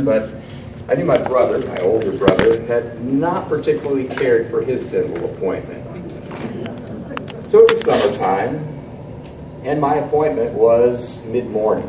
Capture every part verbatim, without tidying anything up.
but I knew my brother, my older brother, had not particularly cared for his dental appointment. So it was summertime, and my appointment was mid-morning.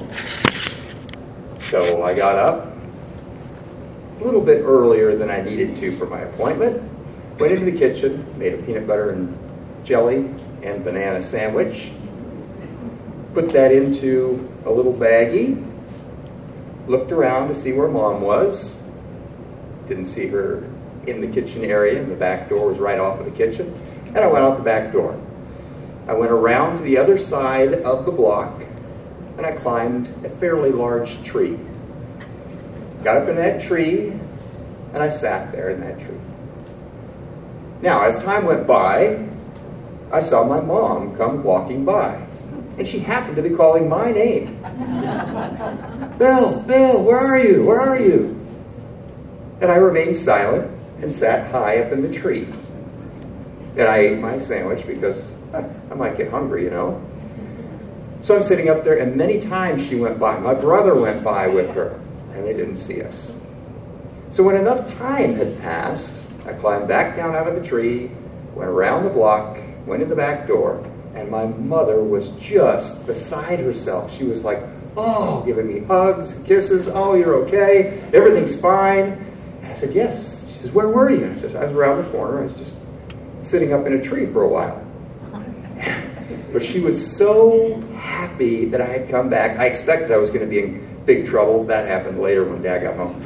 So I got up a little bit earlier than I needed to for my appointment, went into the kitchen, made a peanut butter and jelly and banana sandwich, put that into a little baggie, looked around to see where Mom was. Didn't see her in the kitchen area, and the back door was right off of the kitchen. And I went out the back door. I went around to the other side of the block, and I climbed a fairly large tree. Got up in that tree, and I sat there in that tree. Now, as time went by, I saw my mom come walking by, and she happened to be calling my name. Bill, Bill, where are you? Where are you? And I remained silent and sat high up in the tree. And I ate my sandwich because I, I might get hungry, you know. So I'm sitting up there, and many times she went by. My brother went by with her, and they didn't see us. So when enough time had passed, I climbed back down out of the tree, went around the block, went in the back door, and my mother was just beside herself. She was like, oh, giving me hugs, kisses. Oh, you're okay? Everything's fine. And I said, yes. She says, where were you? I said, I was around the corner. I was just sitting up in a tree for a while. But she was so happy that I had come back. I expected I was going to be in big trouble. That happened later when Dad got home.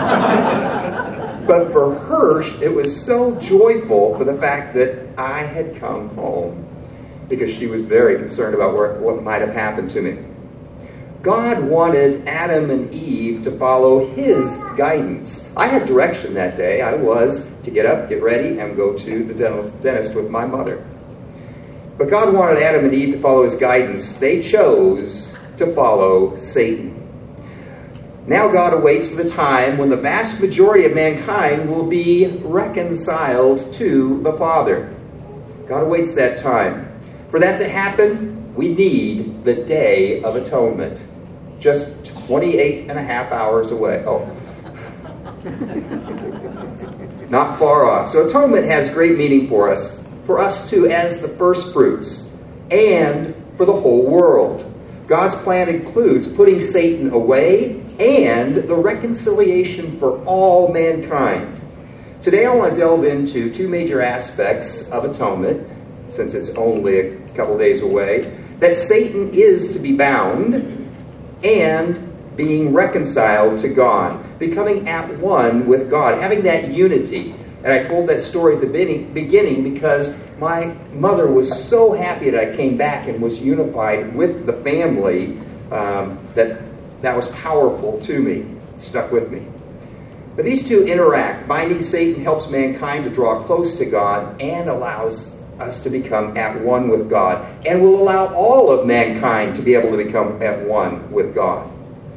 But for her, it was so joyful for the fact that I had come home, because she was very concerned about where, what might have happened to me. God wanted Adam and Eve to follow his guidance. I had direction that day. I was to get up, get ready, and go to the dentist with my mother. But God wanted Adam and Eve to follow his guidance. They chose to follow Satan. Now God awaits for the time when the vast majority of mankind will be reconciled to the Father. God awaits that time. For that to happen, we need the Day of Atonement. Just twenty-eight and a half hours away. Oh. Not far off. So atonement has great meaning for us. For us too, as the first fruits. And for the whole world. God's plan includes putting Satan away and the reconciliation for all mankind. Today I want to delve into two major aspects of atonement, since it's only a couple days away. That Satan is to be bound and being reconciled to God, becoming at one with God, having that unity. And I told that story at the beginning because my mother was so happy that I came back and was unified with the family, um, that that was powerful to me, it stuck with me. But these two interact. Binding Satan helps mankind to draw close to God and allows us to become at one with God, and will allow all of mankind to be able to become at one with God.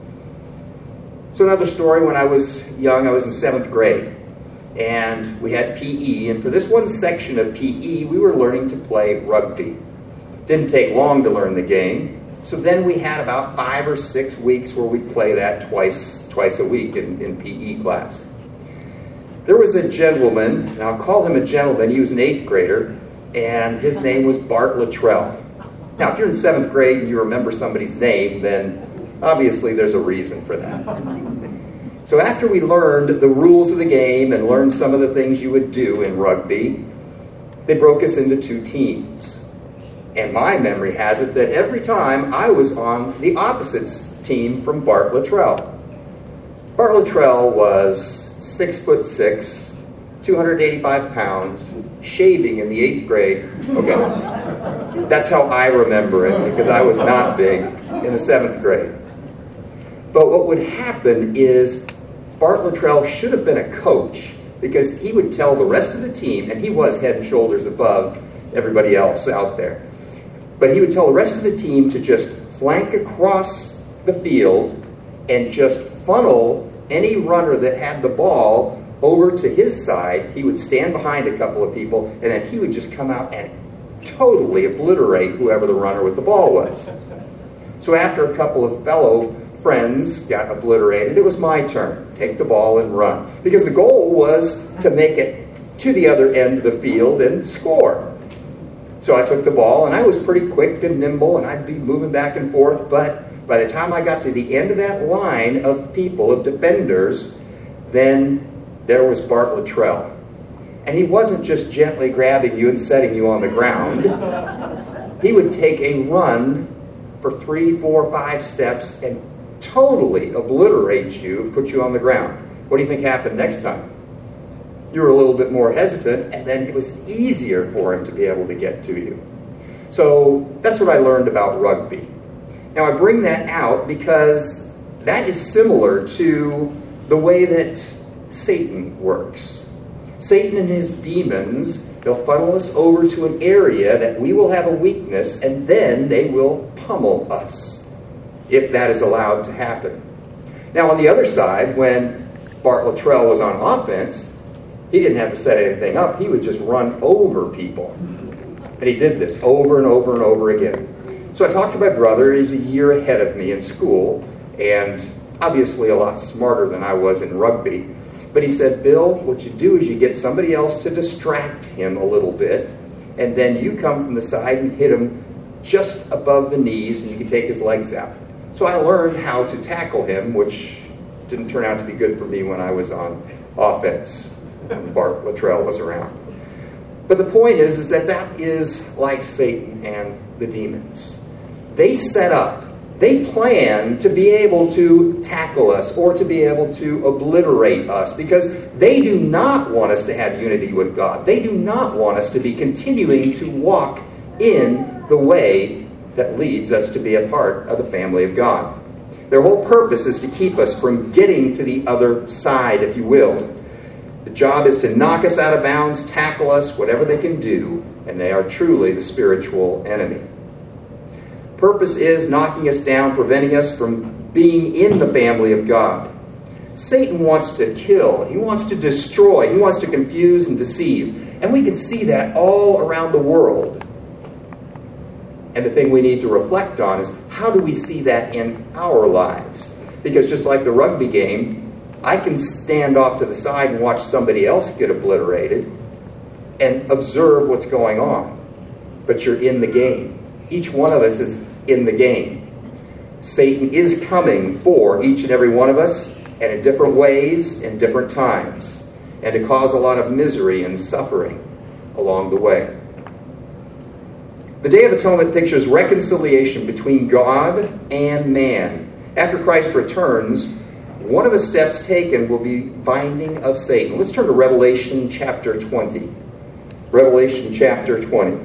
So another story, when I was young, I was in seventh grade, and we had P E, and for this one section of P E, we were learning to play rugby. Didn't take long to learn the game, so then we had about five or six weeks where we'd play that twice, twice a week in, in P E class. There was a gentleman, and I'll call him a gentleman, he was an eighth grader, and his name was Bart Luttrell. Now, if you're in seventh grade and you remember somebody's name, then obviously there's a reason for that. So after we learned the rules of the game and learned some of the things you would do in rugby, they broke us into two teams. And my memory has it that every time I was on the opposite team from Bart Luttrell. Bart Luttrell was six foot six, two hundred eighty-five pounds, shaving in the eighth grade. Okay, that's how I remember it, because I was not big in the seventh grade. But what would happen is Bart Luttrell should have been a coach, because he would tell the rest of the team, and he was head and shoulders above everybody else out there, but he would tell the rest of the team to just flank across the field and just funnel any runner that had the ball over to his side. He would stand behind a couple of people, and then he would just come out and totally obliterate whoever the runner with the ball was. So after a couple of fellow friends got obliterated, it was my turn. Take the ball and run. Because the goal was to make it to the other end of the field and score. So I took the ball, and I was pretty quick and nimble, and I'd be moving back and forth. But by the time I got to the end of that line of people, of defenders, then there was Bart Luttrell. And he wasn't just gently grabbing you and setting you on the ground. He would take a run for three, four, five steps and totally obliterate you, put you on the ground. What do you think happened next time? You were a little bit more hesitant, and then it was easier for him to be able to get to you. So that's what I learned about rugby. Now I bring that out because that is similar to the way that Satan works. Satan and his demons, they'll funnel us over to an area that we will have a weakness, and then they will pummel us, if that is allowed to happen. Now, on the other side, when Bart Luttrell was on offense, he didn't have to set anything up. He would just run over people. And he did this over and over and over again. So I talked to my brother. He's a year ahead of me in school, and obviously a lot smarter than I was in rugby. But he said, Bill, what you do is you get somebody else to distract him a little bit, and then you come from the side and hit him just above the knees, and you can take his legs out. So I learned how to tackle him, which didn't turn out to be good for me when I was on offense, when Bart Luttrell was around. But the point is, is that that is like Satan and the demons. They set up, they plan to be able to tackle us or to be able to obliterate us because they do not want us to have unity with God. They do not want us to be continuing to walk in the way that leads us to be a part of the family of God. Their whole purpose is to keep us from getting to the other side, if you will. The job is to knock us out of bounds, tackle us, whatever they can do, and they are truly the spiritual enemy. Purpose is knocking us down, preventing us from being in the family of God. Satan wants to kill. He wants to destroy. He wants to confuse and deceive. And we can see that all around the world. And the thing we need to reflect on is, how do we see that in our lives? Because just like the rugby game, I can stand off to the side and watch somebody else get obliterated and observe what's going on. But you're in the game. Each one of us is in the game. Satan is coming for each and every one of us, and in different ways, in different times, and to cause a lot of misery and suffering along the way. The Day of Atonement pictures reconciliation between God and man. After Christ returns, one of the steps taken will be binding of Satan. Let's turn to Revelation chapter twenty. Revelation chapter twenty.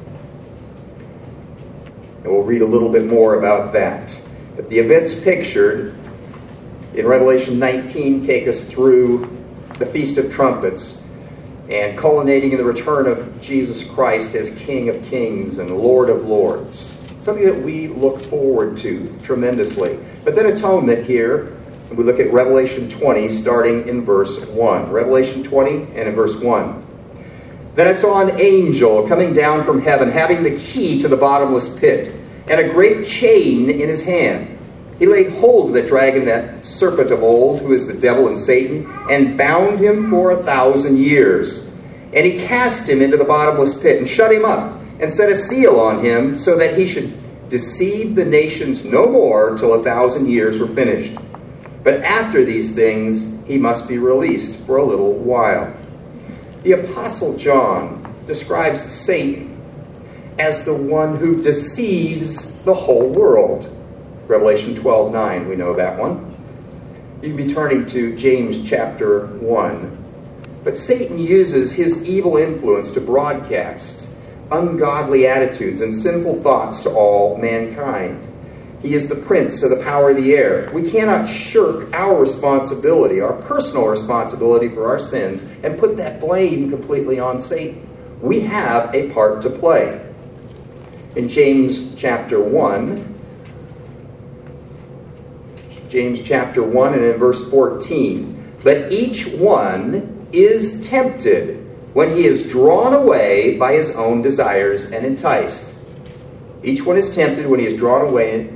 And we'll read a little bit more about that. But the events pictured in Revelation nineteen take us through the Feast of Trumpets and culminating in the return of Jesus Christ as King of Kings and Lord of Lords. Something that we look forward to tremendously. But then atonement here, and we look at Revelation twenty starting in verse one. Revelation twenty and in verse one. Then I saw an angel coming down from heaven, having the key to the bottomless pit, and a great chain in his hand. He laid hold of the dragon, that serpent of old, who is the devil and Satan, and bound him for a thousand years. And he cast him into the bottomless pit, and shut him up, and set a seal on him, so that he should deceive the nations no more till a thousand years were finished. But after these things, he must be released for a little while. The Apostle John describes Satan as the one who deceives the whole world. Revelation twelve nine, we know that one. You can be turning to James chapter one. But Satan uses his evil influence to broadcast ungodly attitudes and sinful thoughts to all mankind. He is the prince of the power of the air. We cannot shirk our responsibility, our personal responsibility for our sins, and put that blame completely on Satan. We have a part to play. In James chapter one, James chapter one and in verse fourteen, but each one is tempted when he is drawn away by his own desires and enticed. Each one is tempted when he is drawn away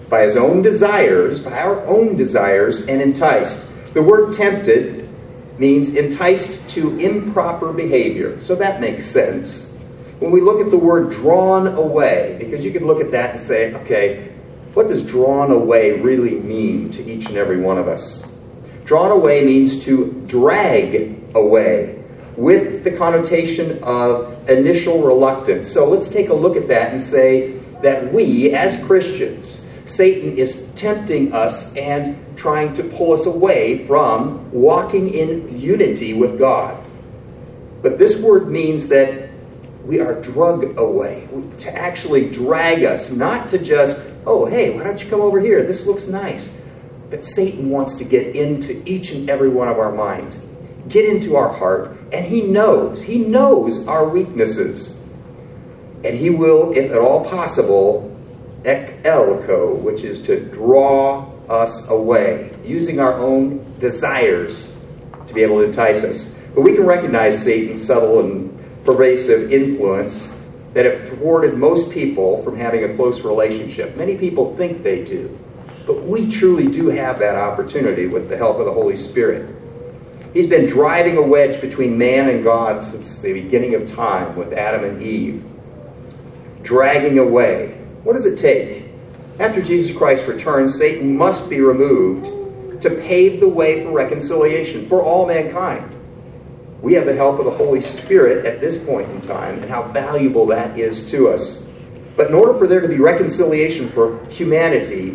by his own desires, by our own desires, and enticed. The word tempted means enticed to improper behavior. So that makes sense. When we look at the word drawn away, because you could look at that and say, okay, what does drawn away really mean to each and every one of us? Drawn away means to drag away, with the connotation of initial reluctance. So let's take a look at that and say that we, as Christians, Satan is tempting us and trying to pull us away from walking in unity with God. But this word means that we are drugged away, to actually drag us, not to just, oh, hey, why don't you come over here? This looks nice. But Satan wants to get into each and every one of our minds, get into our heart, and he knows, he knows our weaknesses. And he will, if at all possible, elko, which is to draw us away, using our own desires to be able to entice us. But we can recognize Satan's subtle and pervasive influence that have thwarted most people from having a close relationship. Many people think they do, but we truly do have that opportunity with the help of the Holy Spirit. He's been driving a wedge between man and God since the beginning of time with Adam and Eve. Dragging away. What does it take? After Jesus Christ returns, Satan must be removed to pave the way for reconciliation for all mankind. We have the help of the Holy Spirit at this point in time, and how valuable that is to us. But in order for there to be reconciliation for humanity,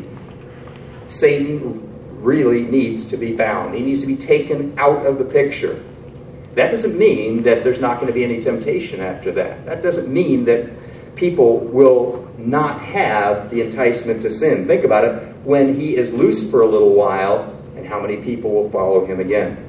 Satan really needs to be bound. He needs to be taken out of the picture. That doesn't mean that there's not going to be any temptation after that. That doesn't mean that people will not have the enticement to sin. Think about it. When he is loose for a little while, and how many people will follow him again?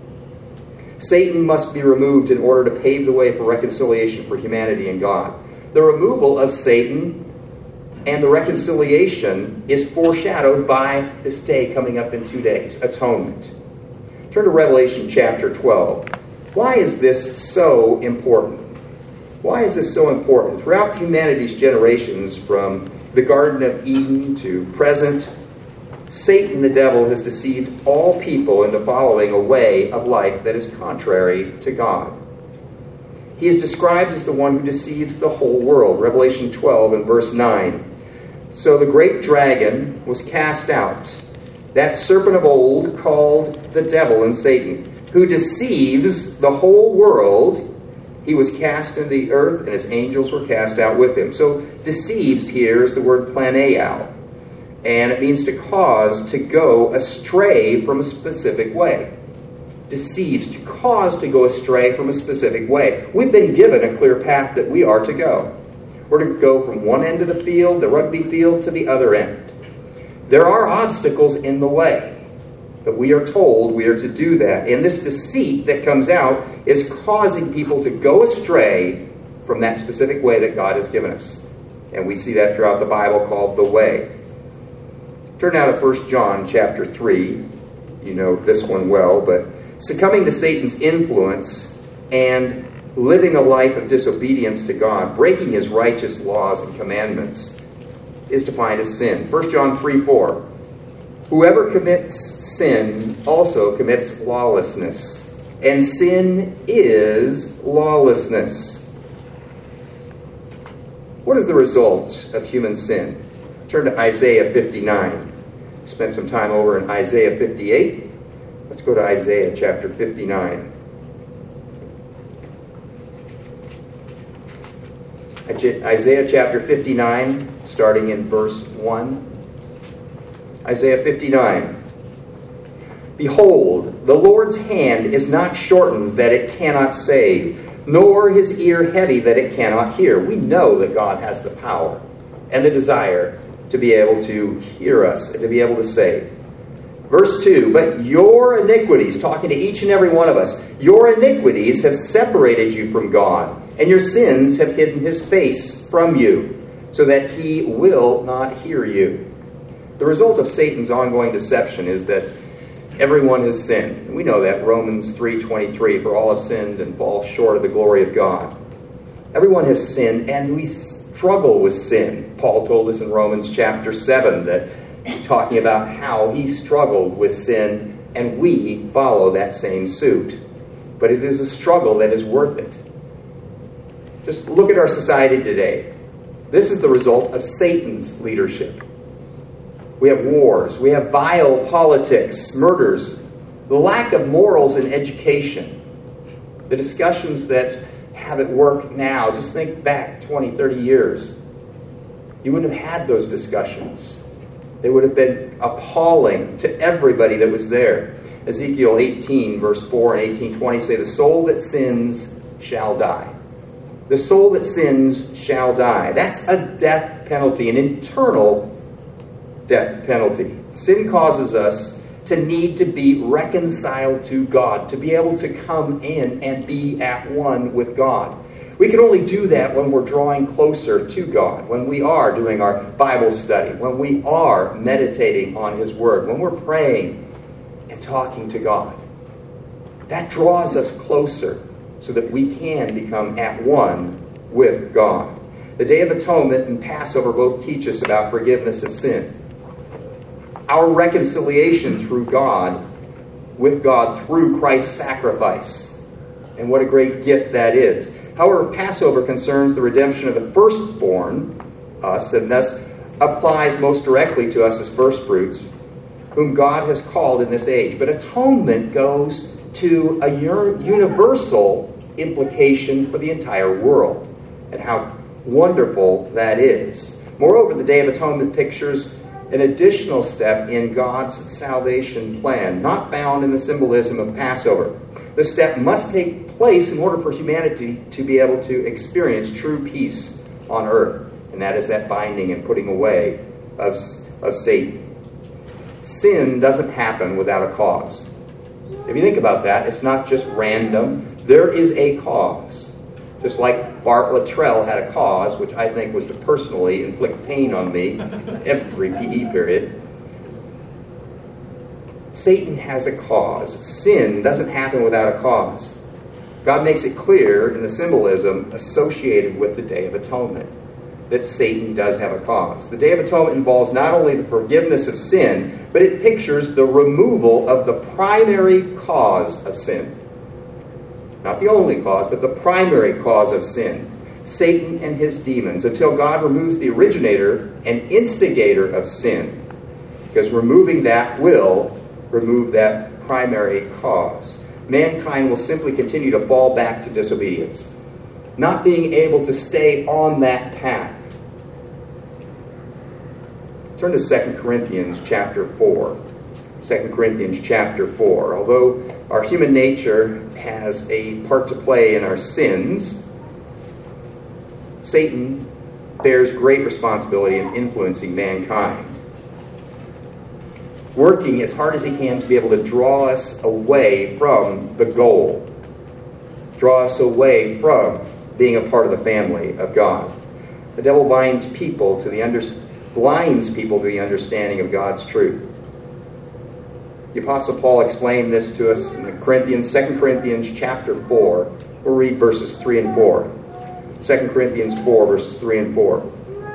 Satan must be removed in order to pave the way for reconciliation for humanity and God. The removal of Satan and the reconciliation is foreshadowed by this day coming up in two days, atonement. Turn to Revelation chapter twelve. Why is this so important? Why is this so important? Throughout humanity's generations, from the Garden of Eden to present, Satan, the devil, has deceived all people into following a way of life that is contrary to God. He is described as the one who deceives the whole world. Revelation twelve and verse nine. So the great dragon was cast out, that serpent of old called the devil and Satan, who deceives the whole world. He was cast into the earth, and his angels were cast out with him. So deceives here is the word planeo, and it means to cause to go astray from a specific way. Deceives, to cause to go astray from a specific way. We've been given a clear path that we are to go. We're to go from one end of the field, the rugby field, to the other end. There are obstacles in the way, but we are told we are to do that. And this deceit that comes out is causing people to go astray from that specific way that God has given us. And we see that throughout the Bible, called the way. Turn now to First John chapter three. You know this one well, but succumbing to Satan's influence and living a life of disobedience to God, breaking his righteous laws and commandments, is defined as sin. First John three four. Whoever commits sin also commits lawlessness, and sin is lawlessness. What is the result of human sin? Turn to Isaiah fifty-nine. Spent some time over in Isaiah fifty-eight. Let's go to Isaiah chapter fifty-nine. Isaiah chapter fifty-nine, starting in verse one. Isaiah fifty-nine. Behold, the Lord's hand is not shortened that it cannot save, nor his ear heavy that it cannot hear. We know that God has the power and the desire to be able to hear us and to be able to save. Verse two, but your iniquities, talking to each and every one of us, your iniquities have separated you from God, and your sins have hidden his face from you, so that he will not hear you. The result of Satan's ongoing deception is that everyone has sinned. We know that, Romans three twenty-three, for all have sinned and fall short of the glory of God. Everyone has sinned, and we struggle with sin. Paul told us in Romans chapter seven that talking about how he struggled with sin, and we follow that same suit. But it is a struggle that is worth it. Just look at our society today. This is the result of Satan's leadership. We have wars. We have vile politics, murders, the lack of morals in education, the discussions that have at work now. Just think back twenty, thirty years. You wouldn't have had those discussions. They would have been appalling to everybody that was there. Ezekiel eighteen, verse four and eighteen twenty say, the soul that sins shall die. The soul that sins shall die. That's a death penalty, an eternal death penalty. Sin causes us to need to be reconciled to God, to be able to come in and be at one with God. We can only do that when we're drawing closer to God, when we are doing our Bible study, when we are meditating on His Word, when we're praying and talking to God. That draws us closer so that we can become at one with God. The Day of Atonement and Passover both teach us about forgiveness of sin. Our reconciliation through God, with God through Christ's sacrifice. And what a great gift that is. However, Passover concerns the redemption of the firstborn, us, and thus applies most directly to us as firstfruits, whom God has called in this age. But atonement goes to a universal implication for the entire world, and how wonderful that is. Moreover, the Day of Atonement pictures an additional step in God's salvation plan, not found in the symbolism of Passover. This step must take place in order for humanity to be able to experience true peace on earth, and that is that binding and putting away of, of Satan. Sin doesn't happen without a cause. If you think about that, it's not just random. There is a cause. Just like Bart Luttrell had a cause, which I think was to personally inflict pain on me every P E period. Satan has a cause. Sin doesn't happen without a cause. God makes it clear in the symbolism associated with the Day of Atonement that Satan does have a cause. The Day of Atonement involves not only the forgiveness of sin, but it pictures the removal of the primary cause of sin. Not the only cause, but the primary cause of sin. Satan and his demons, until God removes the originator and instigator of sin. Because removing that will remove that primary cause. Mankind will simply continue to fall back to disobedience, not being able to stay on that path. Turn to Second Corinthians chapter four. Second Corinthians chapter four. Although our human nature has a part to play in our sins, Satan bears great responsibility in influencing mankind, working as hard as he can to be able to draw us away from the goal, draw us away from being a part of the family of God. The devil binds people to the under, blinds people to the understanding of God's truth. The Apostle Paul explained this to us in the Corinthians, Second Corinthians chapter four. We'll read verses three and four. Second Corinthians four, verses three and four.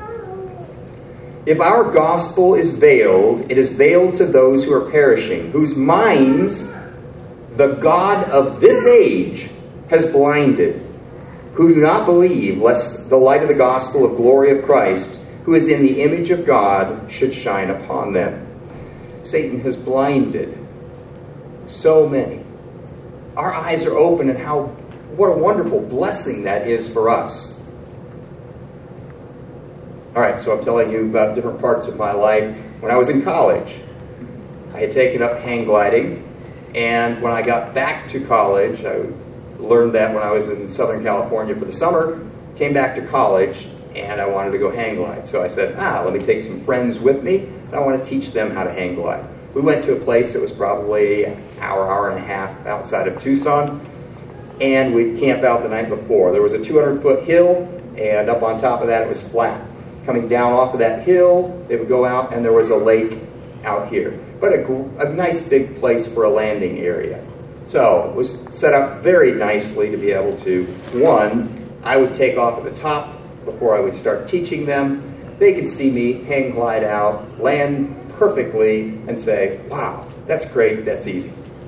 If our gospel is veiled, it is veiled to those who are perishing, whose minds the God of this age has blinded, who do not believe, lest the light of the gospel of glory of Christ, who is in the image of God, should shine upon them. Satan has blinded so many. Our eyes are open, and how what a wonderful blessing that is for us. All right, so I'm telling you about different parts of my life. When I was in college, I had taken up hang gliding, and when I got back to college, I learned that when I was in Southern California for the summer, came back to college, and I wanted to go hang glide. So I said, ah, let me take some friends with me, and I want to teach them how to hang glide. We went to a place that was probably an hour, hour and a half outside of Tucson, and we'd camp out the night before. There was a two hundred foot hill, and up on top of that it was flat. Coming down off of that hill, it would go out, and there was a lake out here. But a, a nice big place for a landing area. So it was set up very nicely to be able to, one, I would take off at the top before I would start teaching them, they could see me hang glide out, land perfectly, and say, wow, that's great, that's easy.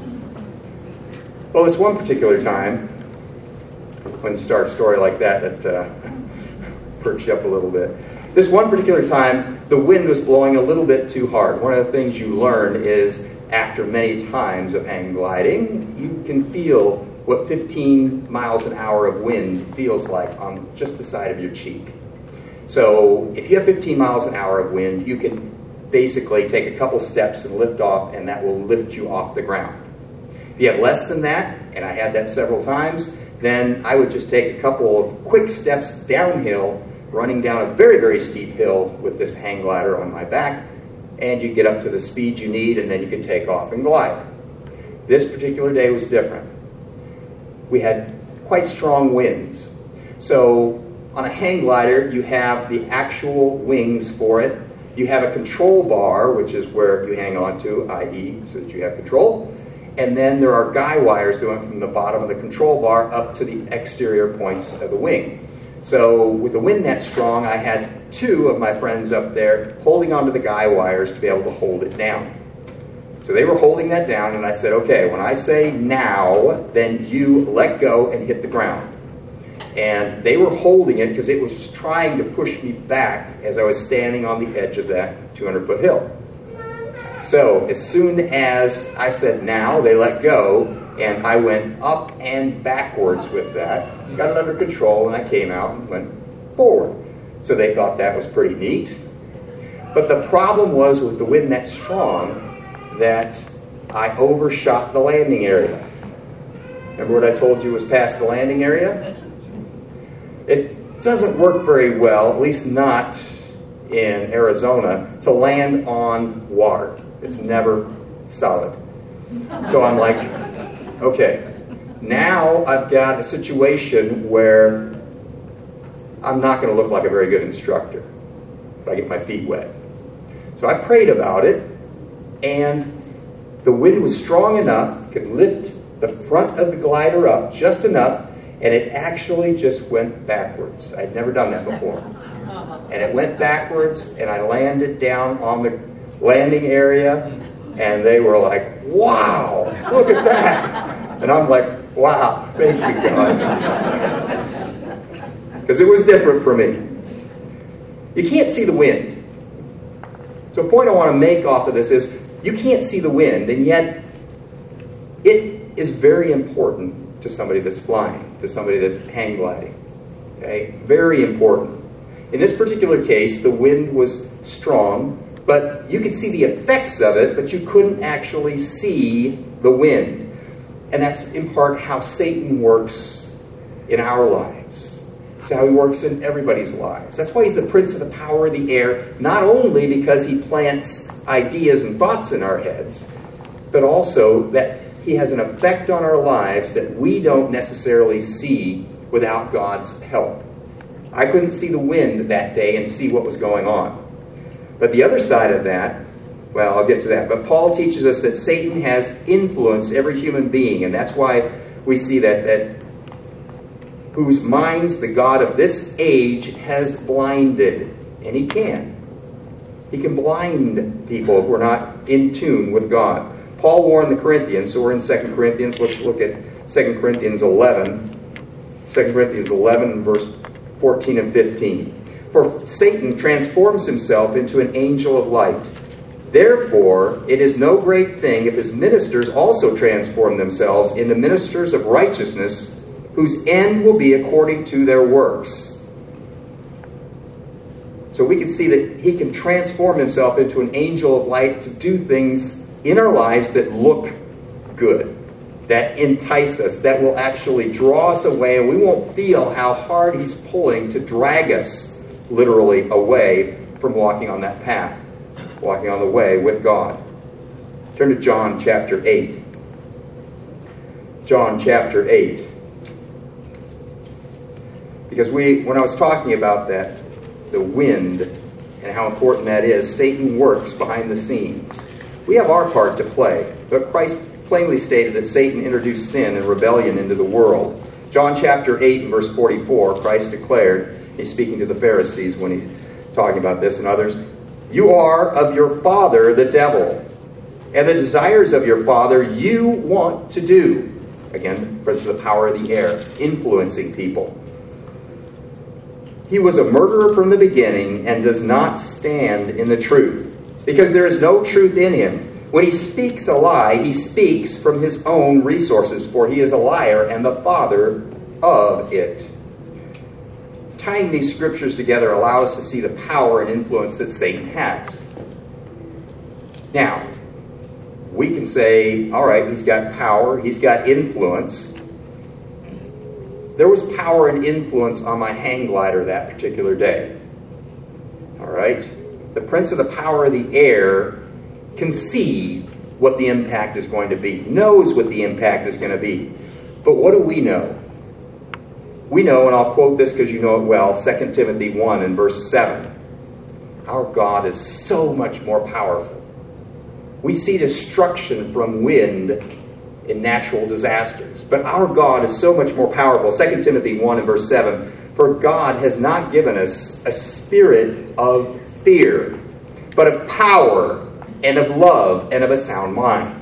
Well, this one particular time, when you start a story like that, that uh, perks you up a little bit. This one particular time, the wind was blowing a little bit too hard. One of the things you learn is, after many times of hang gliding, you can feel what fifteen miles an hour of wind feels like on just the side of your cheek. So if you have fifteen miles an hour of wind, you can basically take a couple steps and lift off, and that will lift you off the ground. If you have less than that, and I had that several times, then I would just take a couple of quick steps downhill, running down a very, very steep hill with this hang glider on my back, and you get up to the speed you need, and then you can take off and glide. This particular day was different. We had quite strong winds. So on a hang glider, you have the actual wings for it. You have a control bar, which is where you hang on to, that is, so that you have control. And then there are guy wires that went from the bottom of the control bar up to the exterior points of the wing. So with the wind that strong, I had two of my friends up there holding onto the guy wires to be able to hold it down. So they were holding that down, and I said, okay, when I say now, then you let go and hit the ground. And they were holding it because it was trying to push me back as I was standing on the edge of that two hundred foot hill. So as soon as I said now, they let go, and I went up and backwards with that, got it under control, and I came out and went forward. So they thought that was pretty neat. But the problem was with the wind that strong, that I overshot the landing area. Remember what I told you was past the landing area? It doesn't work very well, at least not in Arizona, to land on water. It's never solid. So I'm like, okay, now I've got a situation where I'm not going to look like a very good instructor if I get my feet wet. So I prayed about it, and the wind was strong enough, could lift the front of the glider up just enough, and it actually just went backwards. I'd never done that before. And it went backwards, and I landed down on the landing area, and they were like, wow, look at that. And I'm like, wow, thank you, God. Because it was different for me. You can't see the wind. So a point I want to make off of this is, you can't see the wind, and yet it is very important to somebody that's flying, to somebody that's hang gliding. Okay? Very important. In this particular case, the wind was strong, but you could see the effects of it, but you couldn't actually see the wind. And that's in part how Satan works in our lives. It's how he works in everybody's lives. That's why he's the prince of the power of the air, not only because he plants ideas and thoughts in our heads, but also that he has an effect on our lives that we don't necessarily see without God's help. I couldn't see the wind that day and see what was going on. But the other side of that, well, I'll get to that. But Paul teaches us that Satan has influenced every human being, and that's why we see that, that whose minds the God of this age has blinded. And he can. He can blind people if we're not in tune with God. Paul warned the Corinthians, so we're in Second Corinthians. Let's look at Second Corinthians eleven. Second Corinthians eleven, verse fourteen and fifteen. For Satan transforms himself into an angel of light. Therefore, it is no great thing if his ministers also transform themselves into ministers of righteousness, whose end will be according to their works. So we can see that he can transform himself into an angel of light to do things in our lives that look good, that entice us, that will actually draw us away, and we won't feel how hard he's pulling to drag us literally away from walking on that path, walking on the way with God. Turn to John chapter eight. John chapter eight. Because we, when I was talking about that, the wind, and how important that is, Satan works behind the scenes. We have our part to play, but Christ plainly stated that Satan introduced sin and rebellion into the world. John chapter eight and verse forty-four, Christ declared, He's speaking to the Pharisees when he's talking about this and others. You are of your father, the devil, and the desires of your father you want to do. Again, prince of the power of the air, influencing people. He was a murderer from the beginning and does not stand in the truth, because there is no truth in him. When he speaks a lie, he speaks from his own resources, for he is a liar and the father of it. Tying these scriptures together allows us to see the power and influence that Satan has. Now, we can say, all right, he's got power, he's got influence. There was power and influence on my hang glider that particular day. All right? The prince of the power of the air can see what the impact is going to be, knows what the impact is going to be. But what do we know? We know, and I'll quote this because you know it well, Second Timothy one and verse seven. Our God is so much more powerful. We see destruction from wind in natural disasters, but our God is so much more powerful. Second Timothy one and verse seven. For God has not given us a spirit of fear, but of power and of love and of a sound mind.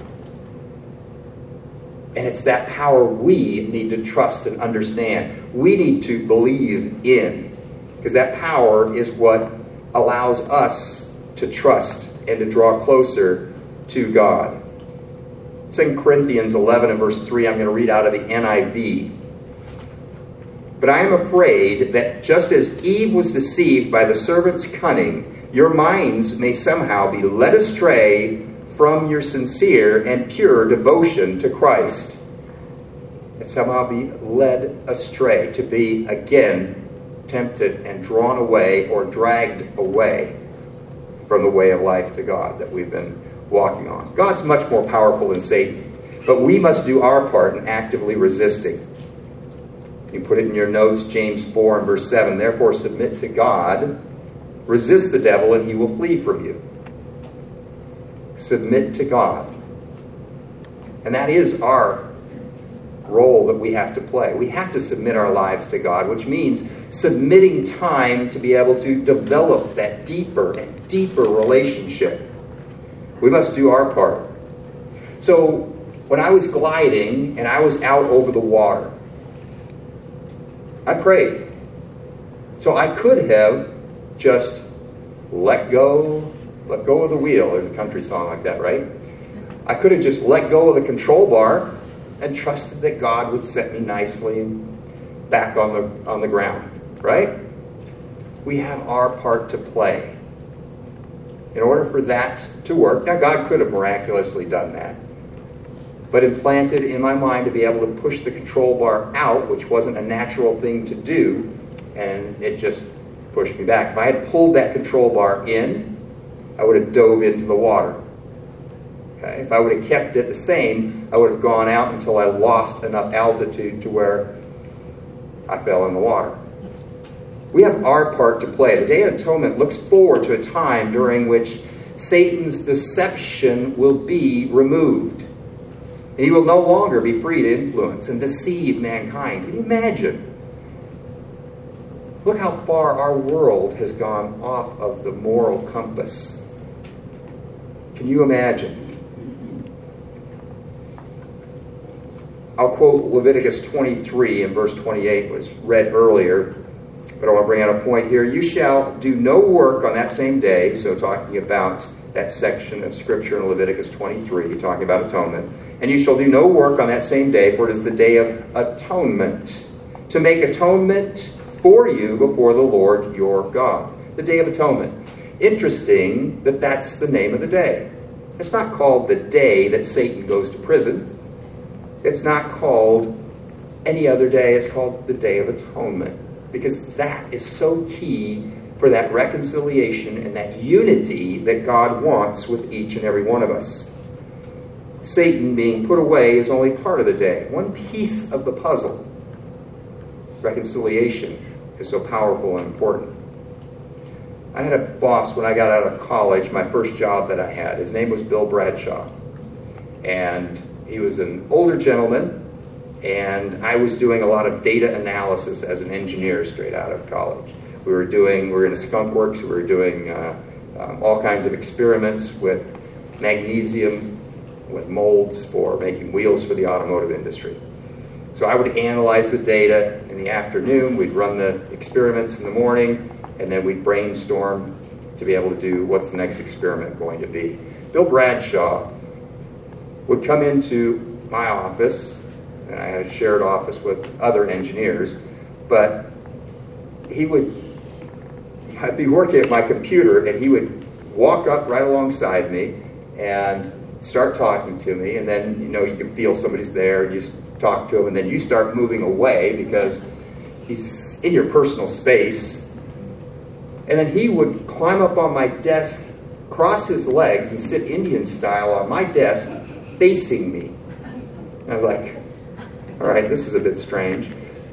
And it's that power we need to trust and understand. We need to believe in. Because that power is what allows us to trust and to draw closer to God. Second Corinthians eleven and verse three, I'm going to read out of the N I V. But I am afraid that just as Eve was deceived by the serpent's cunning, your minds may somehow be led astray from your sincere and pure devotion to Christ. And somehow be led astray, to be again tempted and drawn away or dragged away from the way of life to God that we've been walking on. God's much more powerful than Satan, but we must do our part in actively resisting. You put it in your notes, James four and verse seven. Therefore submit to God, resist the devil, and he will flee from you. Submit to God. And that is our role that we have to play. We have to submit our lives to God, which means submitting time to be able to develop that deeper and deeper relationship. We must do our part. So when I was gliding and I was out over the water, I prayed. So I could have just let go, let go of the wheel. There's a country song like that, right? I could have just let go of the control bar and trusted that God would set me nicely and back on the on the ground, right? We have our part to play. In order for that to work, now God could have miraculously done that, but implanted in my mind to be able to push the control bar out, which wasn't a natural thing to do, and it just pushed me back. If I had pulled that control bar in, I would have dove into the water. Okay? If I would have kept it the same, I would have gone out until I lost enough altitude to where I fell in the water. We have our part to play. The Day of Atonement looks forward to a time during which Satan's deception will be removed. And he will no longer be free to influence and deceive mankind. Can you imagine? Look how far our world has gone off of the moral compass. Can you imagine? I'll quote Leviticus twenty-three and verse twenty-eight, was read earlier, but I want to bring out a point here. You shall do no work on that same day, so talking about that section of Scripture in Leviticus twenty-three, talking about atonement. And you shall do no work on that same day, for it is the day of atonement, to make atonement for you before the Lord your God. The Day of Atonement. Interesting that that's the name of the day. It's not called the day that Satan goes to prison. It's not called any other day. It's called the Day of Atonement, because that is so key for that reconciliation and that unity that God wants with each and every one of us. Satan being put away is only part of the day, one piece of the puzzle. Reconciliation is so powerful and important. I had a boss when I got out of college, my first job that I had. His name was Bill Bradshaw. And he was an older gentleman, and I was doing a lot of data analysis as an engineer straight out of college. We were doing, we were in a skunk works, we were doing uh, um, all kinds of experiments with magnesium, with molds for making wheels for the automotive industry. So I would analyze the data in the afternoon, we'd run the experiments in the morning, and then we'd brainstorm to be able to do what's the next experiment going to be. Bill Bradshaw would come into my office, and I had a shared office with other engineers, but he would, I'd be working at my computer, and he would walk up right alongside me and start talking to me, and then, you know, you can feel somebody's there, and you just talk to him, and then you start moving away because he's in your personal space. And then he would climb up on my desk, cross his legs, and sit Indian style on my desk, facing me. And I was like, all right, this is a bit strange.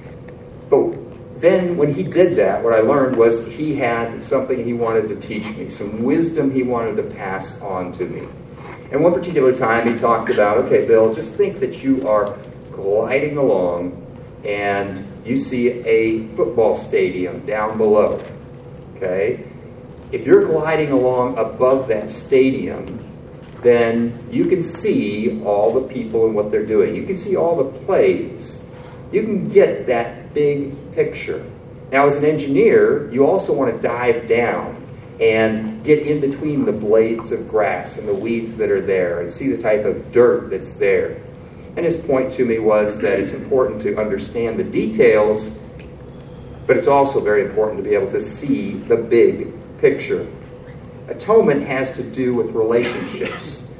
But then when he did that, what I learned was he had something he wanted to teach me, some wisdom he wanted to pass on to me. And one particular time he talked about, okay, Bill, just think that you are gliding along and you see a football stadium down below. Okay? If you're gliding along above that stadium, then you can see all the people and what they're doing. You can see all the plays. You can get that big picture. Now, as an engineer, you also want to dive down and get in between the blades of grass and the weeds that are there and see the type of dirt that's there. And his point to me was that it's important to understand the details, but it's also very important to be able to see the big picture. Atonement has to do with relationships.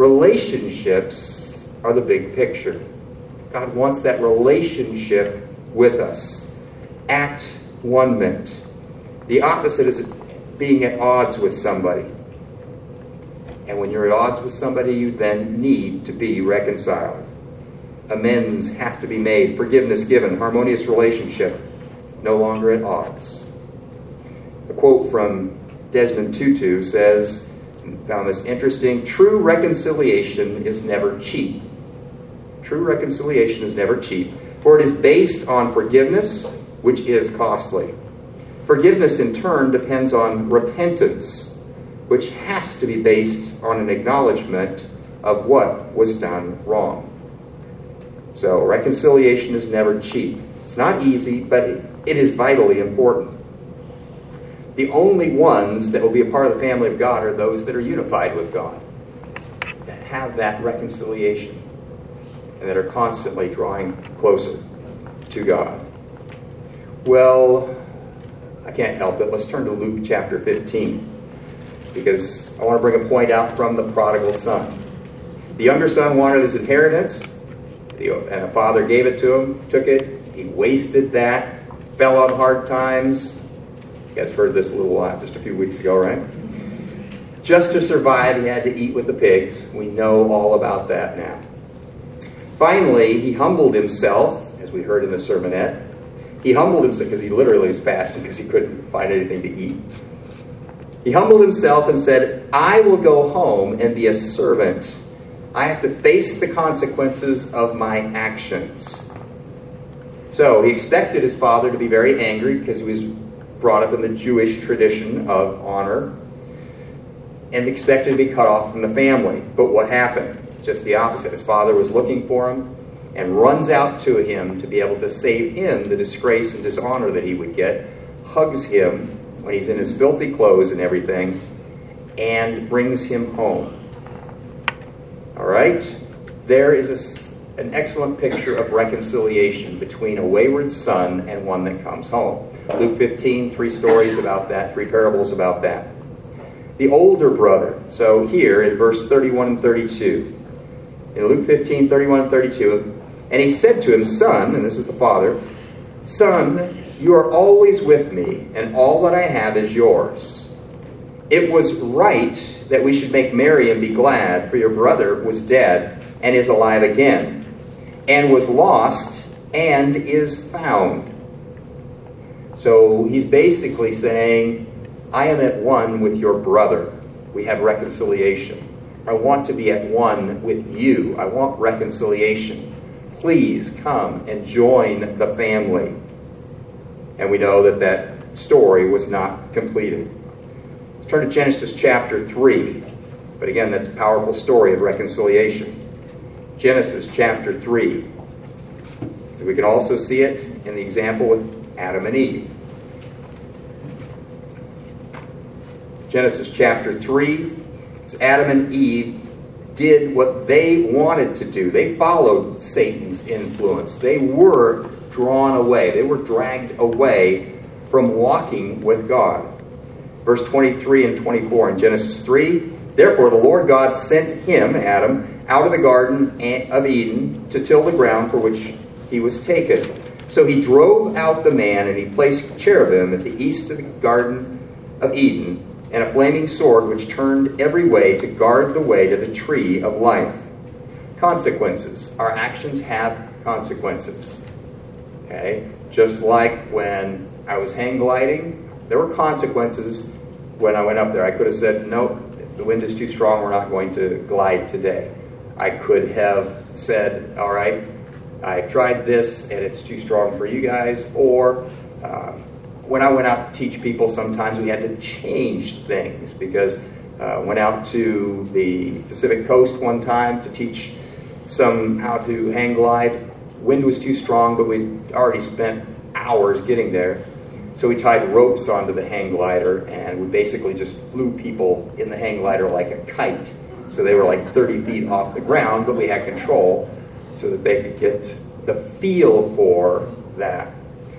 Relationships are the big picture. God wants that relationship with us. At one-ment. The opposite is being at odds with somebody. And when you're at odds with somebody, you then need to be reconciled. Amends have to be made, forgiveness given, harmonious relationship, no longer at odds. A quote from Desmond Tutu says, I found this interesting, true reconciliation is never cheap. True reconciliation is never cheap, for it is based on forgiveness, which is costly. Forgiveness, in turn, depends on repentance, which has to be based on an acknowledgement of what was done wrong. So, reconciliation is never cheap. It's not easy, but it is vitally important. The only ones that will be a part of the family of God are those that are unified with God, that have that reconciliation, and that are constantly drawing closer to God. Well, I can't help it. Let's turn to Luke chapter fifteen, because I want to bring a point out from the prodigal son. The younger son wanted his inheritance, and a father gave it to him, took it, he wasted that, fell on hard times. You guys heard this a little while, just a few weeks ago, right? Just to survive, he had to eat with the pigs. We know all about that now. Finally, he humbled himself, as we heard in the sermonette. He humbled himself because he literally was fasting because he couldn't find anything to eat. He humbled himself and said, I will go home and be a servant. I have to face the consequences of my actions. So he expected his father to be very angry because he was brought up in the Jewish tradition of honor and expected to be cut off from the family. But what happened? Just the opposite. His father was looking for him and runs out to him to be able to save him the disgrace and dishonor that he would get, hugs him when he's in his filthy clothes and everything, and brings him home. All right? There is a, an excellent picture of reconciliation between a wayward son and one that comes home. Luke fifteen, three stories about that, three parables about that. The older brother, so here in verse thirty-one and thirty-two, in Luke fifteen, thirty-one and thirty-two, and he said to him, Son, and this is the father, Son, you are always with me, and all that I have is yours. It was right that we should make merry and be glad, for your brother was dead and is alive again, and was lost and is found. So he's basically saying, I am at one with your brother. We have reconciliation. I want to be at one with you. I want reconciliation. Please come and join the family. And we know that that story was not completed. Let's turn to Genesis chapter three. But again, that's a powerful story of reconciliation. Genesis chapter three. We can also see it in the example with Adam and Eve. Genesis chapter three. Adam and Eve did what they wanted to do. They followed Satan's influence. They were drawn away. They were dragged away from walking with God. Verse twenty-three and twenty-four in Genesis three. Therefore the Lord God sent him, Adam, out of the Garden of Eden to till the ground for which he was taken. So he drove out the man, and he placed cherubim at the east of the Garden of Eden, and a flaming sword which turned every way to guard the way to the tree of life. Consequences. Our actions have consequences. Okay? Just like when I was hang gliding, there were consequences when I went up there. I could have said, nope, the wind is too strong, we're not going to glide today. I could have said, all right, I tried this and it's too strong for you guys. Or uh, when I went out to teach people, sometimes we had to change things because I uh, went out to the Pacific Coast one time to teach some how to hang glide. Wind was too strong, but we'd already spent hours getting there. So we tied ropes onto the hang glider, and we basically just flew people in the hang glider like a kite. So they were like thirty feet off the ground, but we had control so that they could get the feel for that.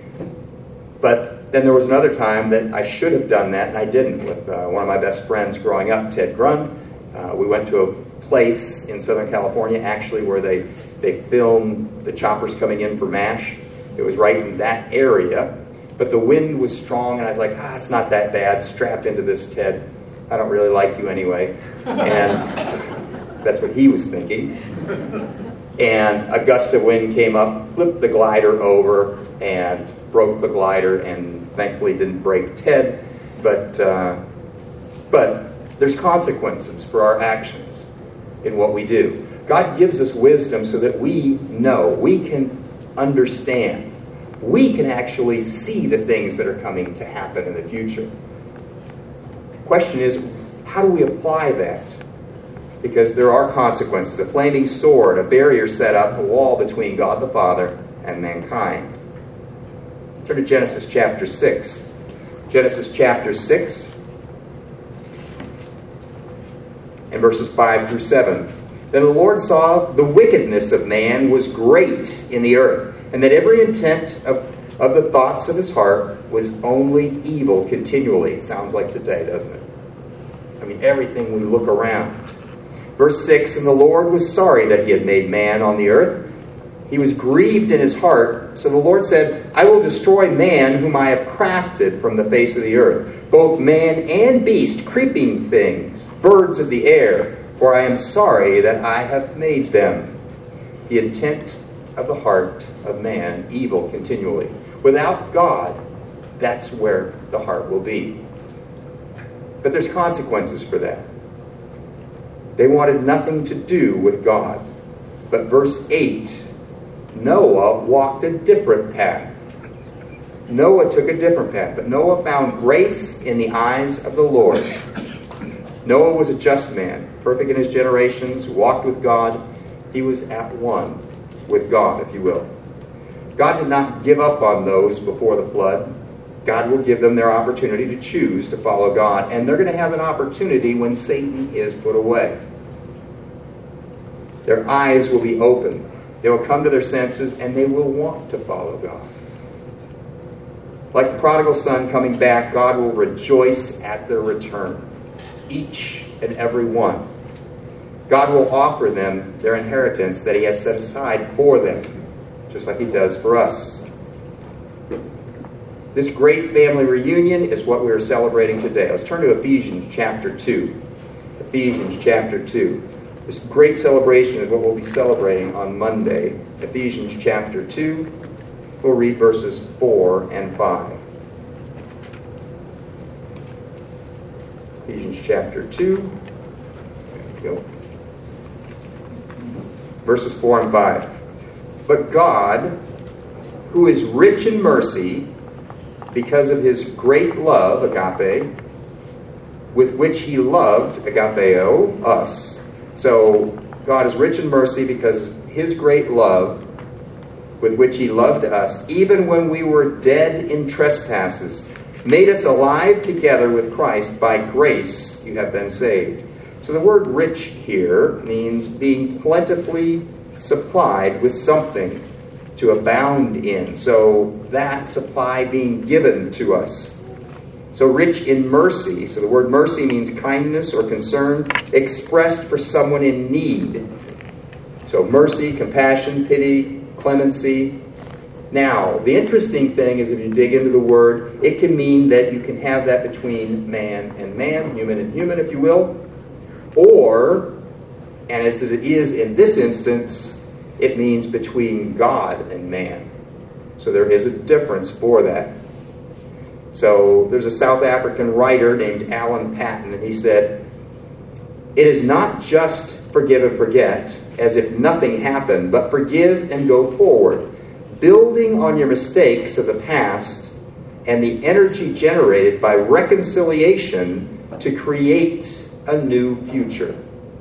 But then there was another time that I should have done that, and I didn't, with uh, one of my best friends growing up, Ted Grund. Uh, we went to a place in Southern California, actually, where they, they filmed the choppers coming in for MASH. It was right in that area. But the wind was strong, and I was like, ah, it's not that bad. Strapped into this, Ted. I don't really like you anyway. And that's what he was thinking. And a gust of wind came up, flipped the glider over, and broke the glider, and thankfully didn't break Ted. But, uh, but there's consequences for our actions in what we do. God gives us wisdom so that we know, we can understand. We can actually see the things that are coming to happen in the future. The question is, how do we apply that? Because there are consequences. A flaming sword, a barrier set up, a wall between God the Father and mankind. Turn to Genesis chapter six. Genesis chapter six and verses five through seven. Then the Lord saw the wickedness of man was great in the earth, and that every intent of, of the thoughts of his heart was only evil continually. It sounds like today, doesn't it? I mean, everything we look around. Verse six, and the Lord was sorry that he had made man on the earth. He was grieved in his heart. So the Lord said, I will destroy man whom I have crafted from the face of the earth, both man and beast, creeping things, birds of the air, for I am sorry that I have made them. The intent of the heart of man, evil continually. Without God, that's where the heart will be. But there's consequences for that. They wanted nothing to do with God. But verse eight, Noah walked a different path. Noah took a different path, but Noah found grace in the eyes of the Lord. Noah was a just man, perfect in his generations, walked with God. He was at one with God, if you will. God did not give up on those before the flood. God will give them their opportunity to choose to follow God, and they're going to have an opportunity when Satan is put away. Their eyes will be open. They will come to their senses, and they will want to follow God. Like the prodigal son coming back, God will rejoice at their return, each and every one. God will offer them their inheritance that he has set aside for them, just like he does for us. This great family reunion is what we are celebrating today. Let's turn to Ephesians chapter two. Ephesians chapter two. This great celebration is what we'll be celebrating on Monday. Ephesians chapter two. We'll read verses four and five. Ephesians chapter two. There we go. Verses four and five. But God, who is rich in mercy, because of his great love, agape, with which he loved, agapeo, us. So God is rich in mercy because of his great love with which he loved us, even when we were dead in trespasses, made us alive together with Christ. By grace you have been saved. So the word rich here means being plentifully supplied with something to abound in. So that supply being given to us. So rich in mercy. So the word mercy means kindness or concern expressed for someone in need. So mercy, compassion, pity, clemency. Now, the interesting thing is if you dig into the word, it can mean that you can have that between man and man, human and human, if you will. Or, and as it is in this instance, it means between God and man. So there is a difference for that. So there's a South African writer named Alan Paton, and he said, "It is not just forgive and forget, as if nothing happened, but forgive and go forward, building on your mistakes of the past and the energy generated by reconciliation to create a new future."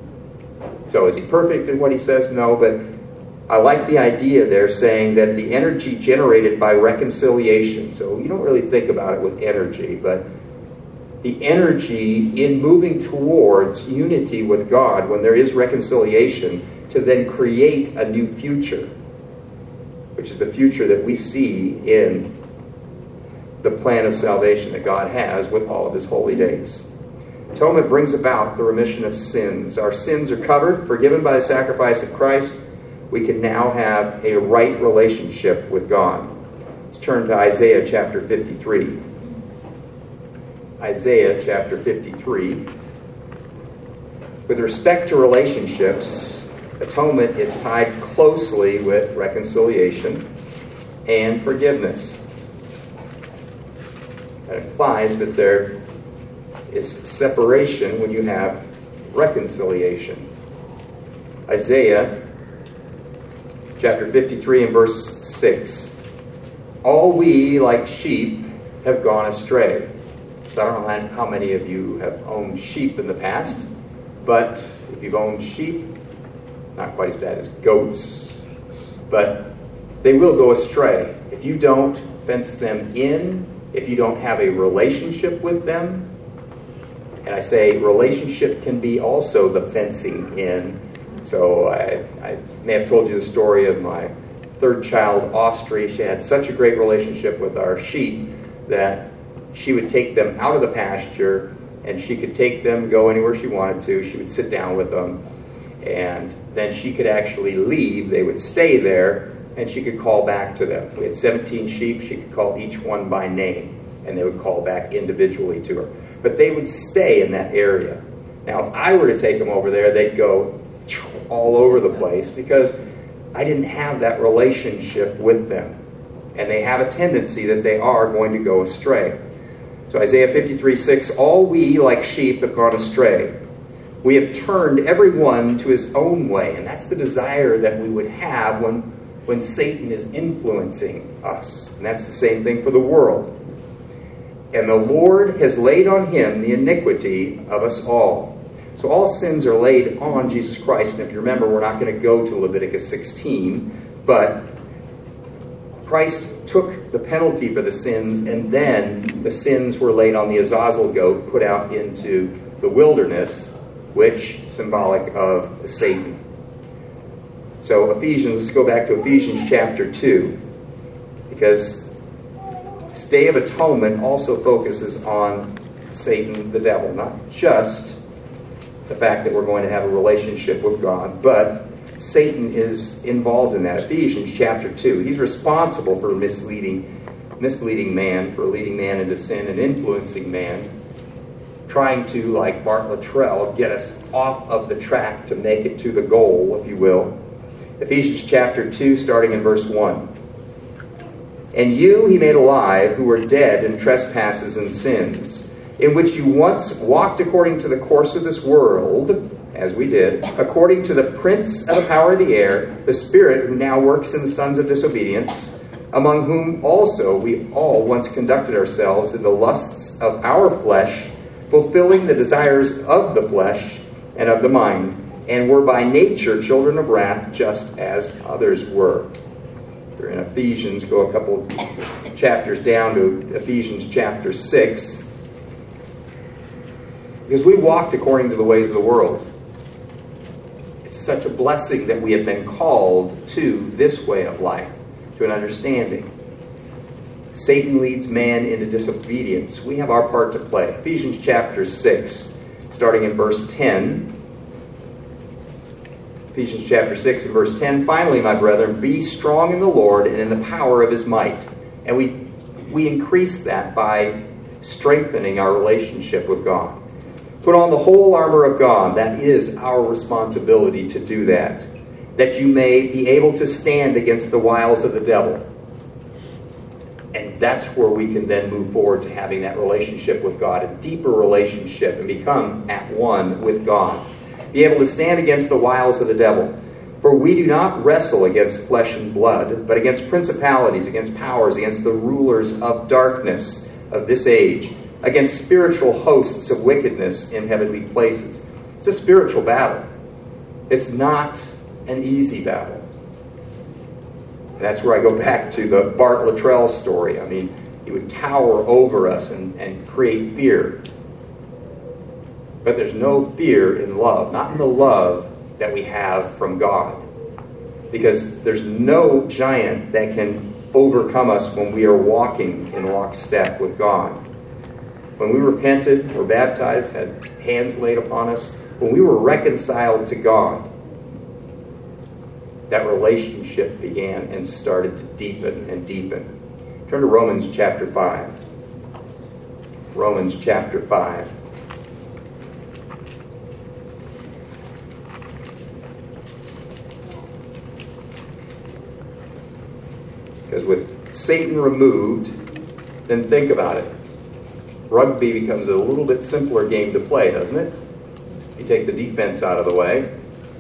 So is he perfect in what he says? No, but I like the idea there saying that the energy generated by reconciliation. So you don't really think about it with energy, but the energy in moving towards unity with God when there is reconciliation to then create a new future, which is the future that we see in the plan of salvation that God has with all of his holy days. Atonement brings about the remission of sins. Our sins are covered, forgiven by the sacrifice of Christ. We can now have a right relationship with God. Let's turn to Isaiah chapter fifty-three. Isaiah chapter fifty-three. With respect to relationships, atonement is tied closely with reconciliation and forgiveness. That implies that there is separation when you have reconciliation. Isaiah chapter fifty-three and verse six. All we, like sheep, have gone astray. So I don't know how many of you have owned sheep in the past, but if you've owned sheep, not quite as bad as goats, but they will go astray. If you don't fence them in, if you don't have a relationship with them, and I say relationship can be also the fencing in. So I, I may have told you the story of my third child, Austria. She had such a great relationship with our sheep that she would take them out of the pasture and she could take them, go anywhere she wanted to. She would sit down with them and then she could actually leave. They would stay there and she could call back to them. We had seventeen sheep. She could call each one by name and they would call back individually to her. But they would stay in that area. Now, if I were to take them over there, they'd go all over the place because I didn't have that relationship with them. And they have a tendency that they are going to go astray. So Isaiah fifty-three six, all we like sheep have gone astray. We have turned everyone to his own way. And that's the desire that we would have when, when Satan is influencing us. And that's the same thing for the world. And the Lord has laid on him the iniquity of us all. So all sins are laid on Jesus Christ. And if you remember, we're not going to go to Leviticus sixteen, but Christ took the penalty for the sins, and then the sins were laid on the Azazel goat, put out into the wilderness, which is symbolic of Satan. So Ephesians, let's go back to Ephesians chapter two, because this Day of Atonement also focuses on Satan, the devil, not just the fact that we're going to have a relationship with God, but Satan is involved in that. Ephesians chapter two. He's responsible for misleading, misleading man, for leading man into sin and influencing man, trying to, like Bart Luttrell, get us off of the track to make it to the goal, if you will. Ephesians chapter two, starting in verse one. And you he made alive, who were dead in trespasses and sins, in which you once walked according to the course of this world, as we did, according to the prince of the power of the air, the spirit who now works in the sons of disobedience, among whom also we all once conducted ourselves in the lusts of our flesh, fulfilling the desires of the flesh and of the mind, and were by nature children of wrath, just as others were. We're in Ephesians, go a couple chapters down to Ephesians chapter six. Because we walked according to the ways of the world. It's such a blessing that we have been called to this way of life, to an understanding. Satan leads man into disobedience. We have our part to play. Ephesians chapter six, starting in verse ten. Ephesians chapter six and verse ten. Finally, my brethren, be strong in the Lord and in the power of his might. And we, we increase that by strengthening our relationship with God. Put on the whole armor of God. That is our responsibility to do that. That you may be able to stand against the wiles of the devil. And that's where we can then move forward to having that relationship with God, a deeper relationship, and become at one with God. Be able to stand against the wiles of the devil. For we do not wrestle against flesh and blood, but against principalities, against powers, against the rulers of darkness of this age, against spiritual hosts of wickedness in heavenly places. It's a spiritual battle. It's not an easy battle. And that's where I go back to the Bart Luttrell story. I mean, he would tower over us and, and create fear. But there's no fear in love, not in the love that we have from God. Because there's no giant that can overcome us when we are walking in lockstep with God. When we repented, were baptized, had hands laid upon us, when we were reconciled to God, that relationship began and started to deepen and deepen. Turn to Romans chapter five. Romans chapter five. Because with Satan removed, then think about it. Rugby becomes a little bit simpler game to play, doesn't it? You take the defense out of the way.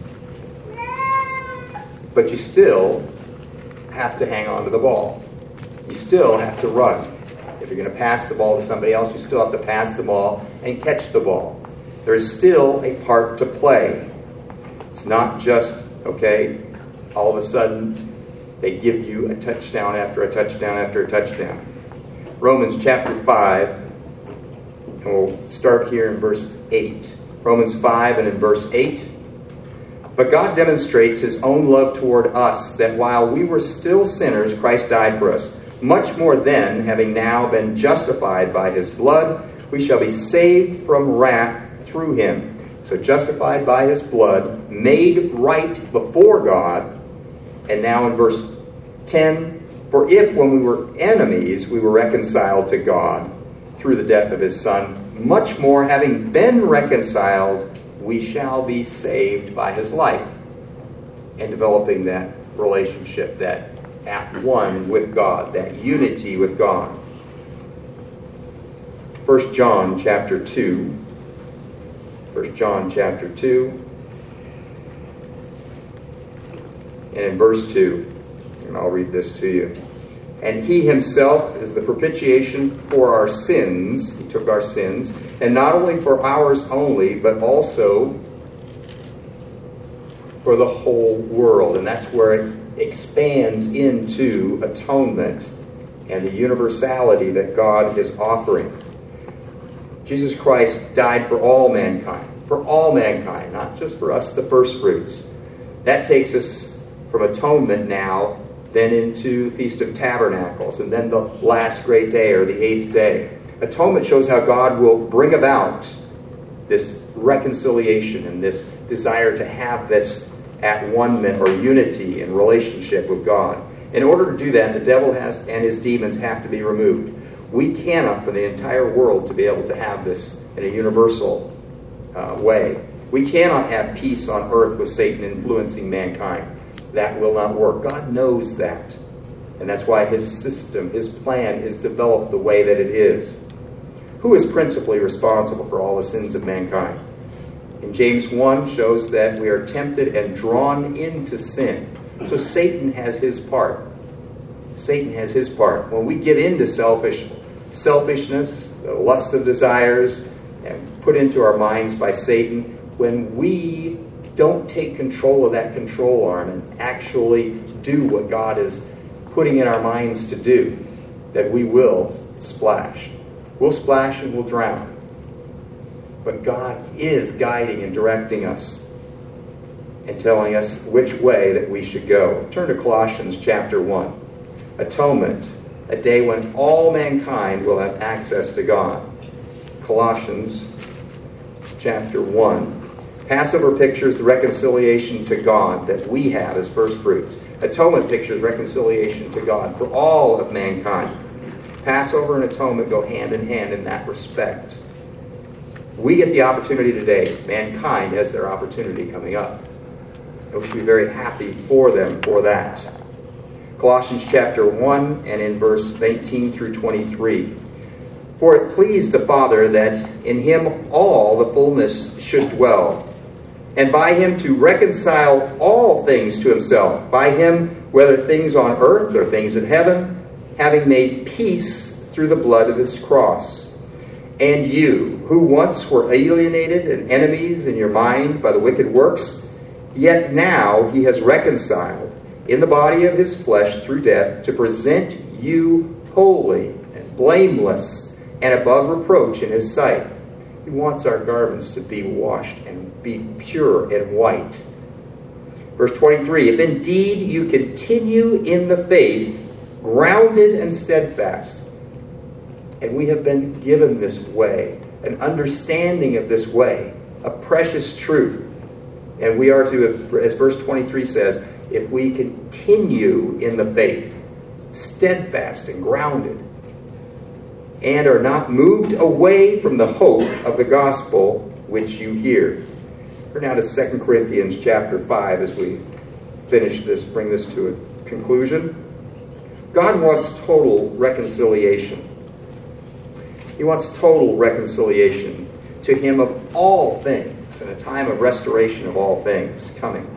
But you still have to hang on to the ball. You still have to run. If you're going to pass the ball to somebody else, you still have to pass the ball and catch the ball. There is still a part to play. It's not just, okay, all of a sudden they give you a touchdown after a touchdown after a touchdown. Romans chapter five, and we'll start here in verse eight. Romans five and in verse eight. But God demonstrates his own love toward us, that while we were still sinners, Christ died for us. Much more then, having now been justified by his blood, we shall be saved from wrath through him. So justified by his blood, made right before God. And now in verse ten, for if when we were enemies, we were reconciled to God through the death of his Son, much more, having been reconciled, we shall be saved by his life. And developing that relationship, that at one with God, that unity with God. First John chapter two. First John chapter two. And in verse two, and I'll read this to you. And he himself is the propitiation for our sins. He took our sins. And not only for ours only, but also for the whole world. And that's where it expands into atonement and the universality that God is offering. Jesus Christ died for all mankind. For all mankind, not just for us, the first fruits. That takes us from atonement now then into Feast of Tabernacles, and then the last great day, or the eighth day. Atonement shows how God will bring about this reconciliation and this desire to have this at one-ment or unity in relationship with God. In order to do that, the devil has and his demons have to be removed. We cannot, for the entire world, to be able to have this in a universal uh, way. We cannot have peace on earth with Satan influencing mankind. That will not work. God knows that. And that's why his system, his plan is developed the way that it is. Who is principally responsible for all the sins of mankind? In James one shows that we are tempted and drawn into sin. So Satan has his part. Satan has his part. When we give in to selfish, selfishness, the lust of desires, and put into our minds by Satan, when we don't take control of that control arm and actually do what God is putting in our minds to do, that we will splash. We'll splash and we'll drown. But God is guiding and directing us and telling us which way that we should go. Turn to Colossians chapter one. Atonement, a day when all mankind will have access to God. Colossians chapter one. Passover pictures the reconciliation to God that we have as first fruits. Atonement pictures reconciliation to God for all of mankind. Passover and atonement go hand in hand in that respect. We get the opportunity today. Mankind has their opportunity coming up. And we should be very happy for them for that. Colossians chapter one and in verse nineteen through twenty-three. For it pleased the Father that in him all the fullness should dwell, and by him to reconcile all things to himself, by him whether things on earth or things in heaven, having made peace through the blood of his cross. And you, who once were alienated and enemies in your mind by the wicked works, yet now he has reconciled in the body of his flesh through death, to present you holy and blameless and above reproach in his sight. He wants our garments to be washed and be pure and white. Verse twenty-three, if indeed you continue in the faith, grounded and steadfast, and we have been given this way, an understanding of this way, a precious truth, and we are to, as verse twenty-three says, if we continue in the faith, steadfast and grounded, and are not moved away from the hope of the gospel which you hear. Turn now to Second Corinthians chapter five as we finish this, bring this to a conclusion. God wants total reconciliation. He wants total reconciliation to him of all things, in a time of restoration of all things coming.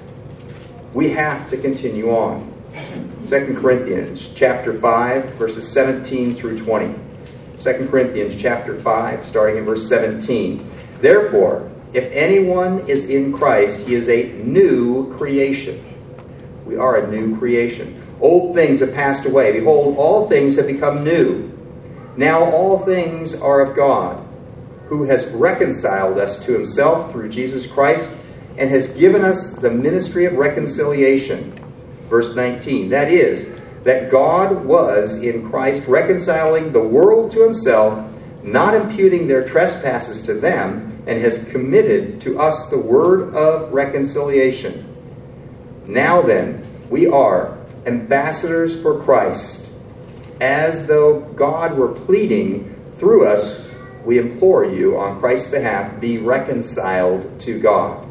We have to continue on. Second Corinthians chapter five, verses seventeen through twenty. Second Corinthians chapter five, starting in verse seventeen. Therefore, if anyone is in Christ, he is a new creation. We are a new creation. Old things have passed away. Behold, all things have become new. Now all things are of God, who has reconciled us to himself through Jesus Christ, and has given us the ministry of reconciliation. Verse nineteen, that is, that God was in Christ reconciling the world to himself, not imputing their trespasses to them, and has committed to us the word of reconciliation. Now then, we are ambassadors for Christ, as though God were pleading through us. We implore you on Christ's behalf, be reconciled to God.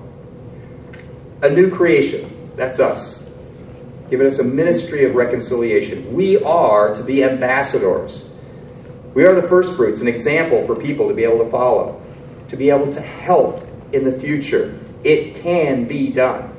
A new creation, that's us. Given us a ministry of reconciliation. We are to be ambassadors. We are the first fruits, an example for people to be able to follow, to be able to help in the future. It can be done.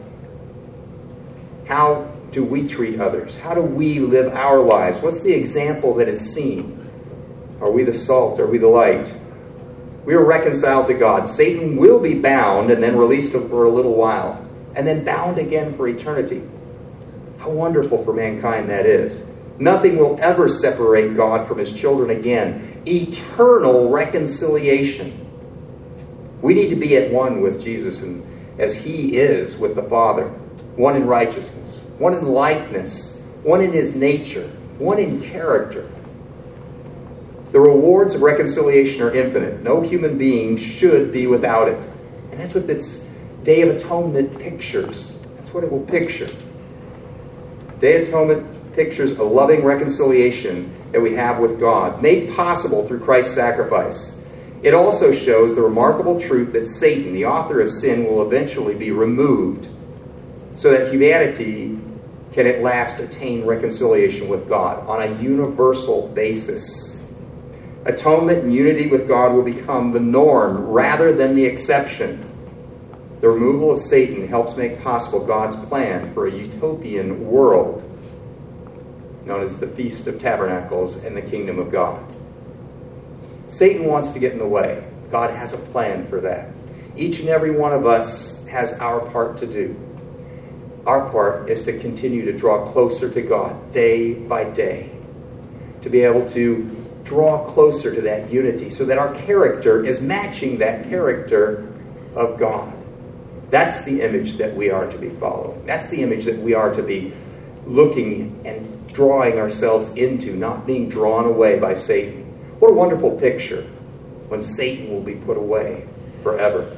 How do we treat others? How do we live our lives? What's the example that is seen? Are we the salt? Are we the light? We are reconciled to God. Satan will be bound and then released for a little while, and then bound again for eternity. How wonderful for mankind that is. Nothing will ever separate God from his children again. Eternal reconciliation. We need to be at one with Jesus, and as he is with the Father. One in righteousness, one in likeness, one in his nature, one in character. The rewards of reconciliation are infinite. No human being should be without it. And that's what this Day of Atonement pictures. That's what it will picture. Day of Atonement pictures a loving reconciliation that we have with God, made possible through Christ's sacrifice. It also shows the remarkable truth that Satan, the author of sin, will eventually be removed, so that humanity can at last attain reconciliation with God on a universal basis. Atonement and unity with God will become the norm rather than the exception. The removal of Satan helps make possible God's plan for a utopian world. known as the Feast of Tabernacles in the kingdom of God. Satan wants to get in the way. God has a plan for that. Each and every one of us has our part to do. Our part is to continue to draw closer to God day by day, to be able to draw closer to that unity so that our character is matching that character of God. That's the image that we are to be following. That's the image that we are to be looking and drawing ourselves into, not being drawn away by Satan. What a wonderful picture when Satan will be put away forever.